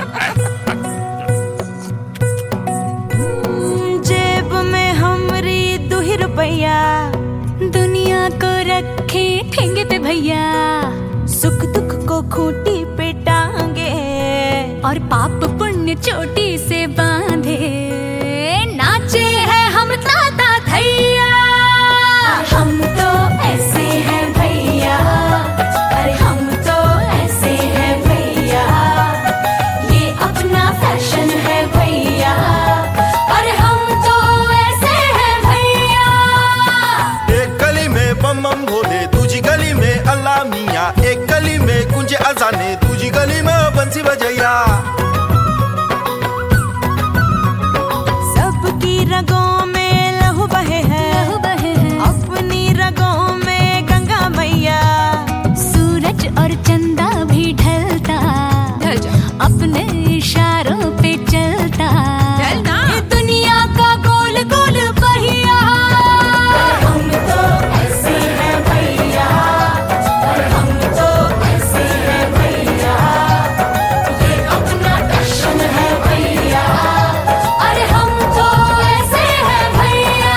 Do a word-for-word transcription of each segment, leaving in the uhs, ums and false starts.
जेब में हमरी दो ही रुपया, दुनिया को रखे ठेंगे पे भैया, सुख दुख को खूंटी पे टांगे और पाप पुण्य चोटी से बांधे। नाचे हैं हम ताता थैया, हम तो ऐसे हैं भैया, अरे हम तो ऐसे हैं भैया, ये अपना फैशन है भैया, अरे हम तो ऐसे हैं भैया। एक गली में बम बम भोले, दूजी गली में अल्लाह मियाँ, एक गली में कुंजे अजाने, दूजी गली में बंसी बजैया। सबकी रगों में लहू बहे है, लहू बहे है, अपनी रगों में गंगा मैया। सूरज और चंदा भी ढलता, ढल जा, अपने इशारों पे चलता, चलना। ये दुनिया का गोल गोल पहिया। हम तो ऐसे हैं भैया, अरे हम तो ऐसे हैं भैया, ये अपना फैशन है भैया, अरे हम तो ऐसे हैं भैया।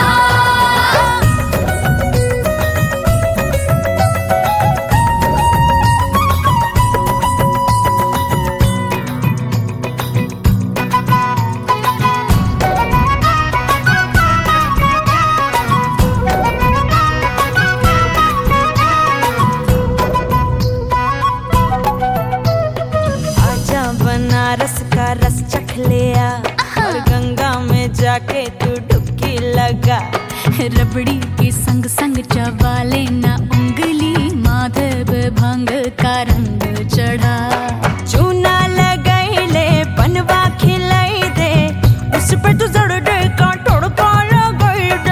आजा बनारस का रस चख लिया, और गंगा में जाके तू डुबकी लगा। रबड़ी के संग संग चबा लेना उंगली, माधव भंग का रंग चढ़ा। चूना लगाई ले, बनवा खिलाई दे, उस पर तू जड़ दे का तोड़का लगाई दे।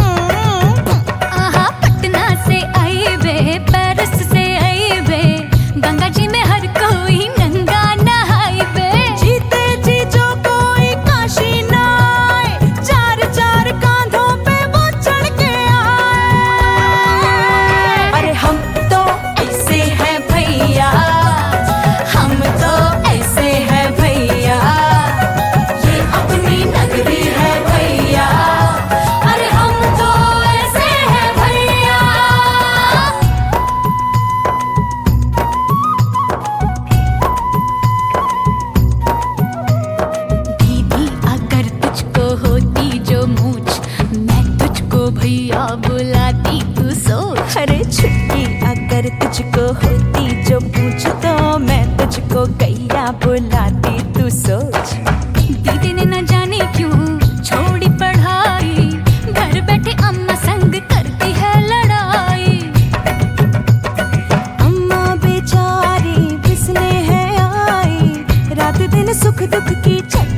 आहा पटना से आई बे, पेरिस से आई बे, गंगा जी में हर कोई नंगा नहाई बे। जीते जी जो कोई काशी ना आए, चार चार कांधों पे वो चढ़ के आए। अरे हम तो ऐसे हैं भैया, हम तो ऐसे हैं भैया, ये अपनी नगरी है भैया, अरे हम तो ऐसे हैं भैया। दीदी अगर तुझको होती जो मूछ, मैं तुझको भैया बुलाती, तू सोच। अरे छुट्टी अगर तुझको होती जो पूछ, तो मैं तुझको गैया बुलाती, तू सोच। दीदी ने न जाने क्यों छोड़ी पढ़ाई, घर बैठे अम्मा संग करती है लड़ाई। अम्मा बेचारी पिसने है आई, रात दिन सुख दुख की चट